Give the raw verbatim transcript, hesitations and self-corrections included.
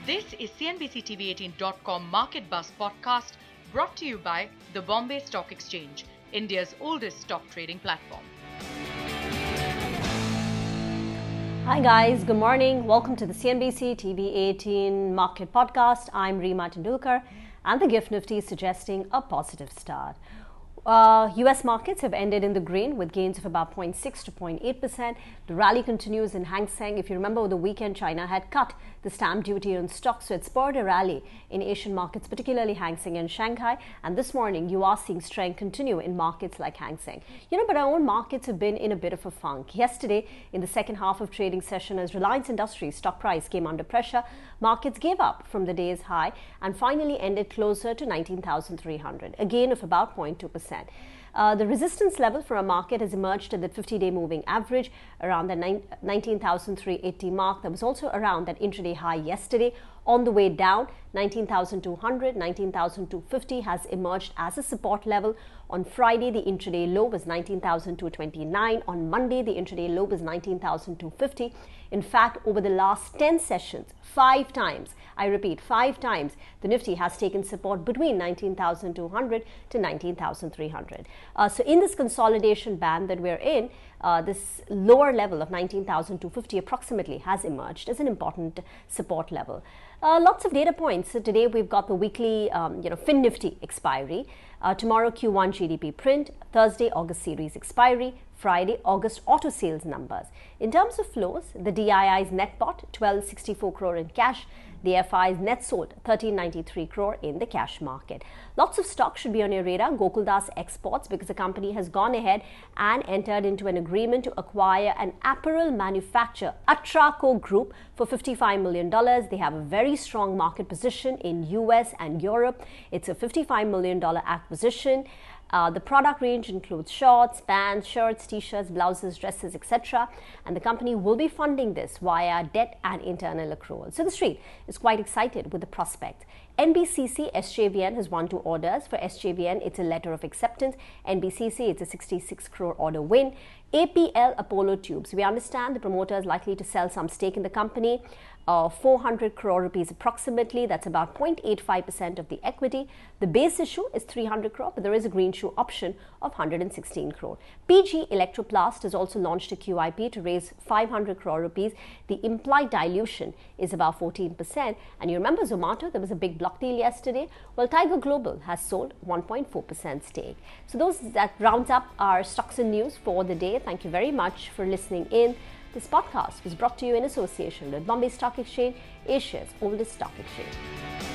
This is C N B C T V eighteen dot com Market Buzz podcast brought to you by the Bombay Stock Exchange, India's oldest stock trading platform. Hi guys, good morning. Welcome to the C N B C T V eighteen Market Podcast. I'm Reema Tendulkar and the Gift Nifty is suggesting a positive start. Uh, U S markets have ended in the green with gains of about zero point six to zero point eight percent. The rally continues in Hang Seng. If you remember over the weekend, China had cut the stamp duty on stocks, so it spurred a rally in Asian markets, particularly Hang Seng and Shanghai. And this morning, you are seeing strength continue in markets like Hang Seng. You know, but our own markets have been in a bit of a funk. Yesterday, in the second half of trading session, as Reliance Industries stock price came under pressure, markets gave up from the day's high and finally ended closer to nineteen thousand three hundred, a gain of about zero point two percent. Uh, the resistance level for a market has emerged at the fifty-day moving average around the nineteen thousand three hundred eighty mark. That was also around that intraday high yesterday. On the way down, nineteen thousand two hundred, nineteen thousand two hundred fifty has emerged as a support level. On Friday, the intraday low was nineteen thousand two hundred twenty-nine. On Monday, the intraday low was nineteen thousand two hundred fifty. In fact, over the last ten sessions, five times, I repeat, five times, the Nifty has taken support between nineteen thousand two hundred to nineteen thousand three hundred. Uh, so in this consolidation band that we're in, uh, this lower level of nineteen thousand two hundred fifty approximately has emerged as an important support level. Uh, lots of data points. So today we've got the weekly, um, you know, Fin Nifty expiry. Uh, tomorrow Q one G D P print. Thursday August series expiry. Friday August auto sales numbers. In terms of flows, the D I I's net bought twelve sixty-four crore in cash. The F I's net sold thirteen ninety-three crore in the cash market. Lots of stocks should be on your radar. Gokuldas Exports, because the company has gone ahead and entered into an agreement to acquire an apparel manufacturer, Atraco Group, for fifty-five million dollars. They have a very strong market position in U S and Europe. It's a fifty-five million dollars acquisition. Uh, the product range includes shorts, pants, shirts, t-shirts, blouses, dresses, et cetera. And the company will be funding this via debt and internal accrual. So the street is quite excited with the prospect. N B C C S J V N has won two orders. For S J V N, it's a letter of acceptance. N B C C, it's a sixty-six crore order win. A P L Apollo Tubes. We understand the promoter is likely to sell some stake in the company. Uh, four hundred crore rupees approximately. That's about zero point eight five percent of the equity. The base issue is three hundred crore, but there is a green shoe option of one hundred sixteen crore. P G Electroplast has also launched a Q I P to raise five hundred crore rupees. The implied dilution is about fourteen percent. And you remember Zomato, there was a big block deal yesterday. Well, Tiger Global has sold one point four percent stake. So those that rounds up our stocks and news for the day. Thank you very much for listening in. This podcast was brought to you in association with Bombay Stock Exchange, Asia's oldest stock exchange.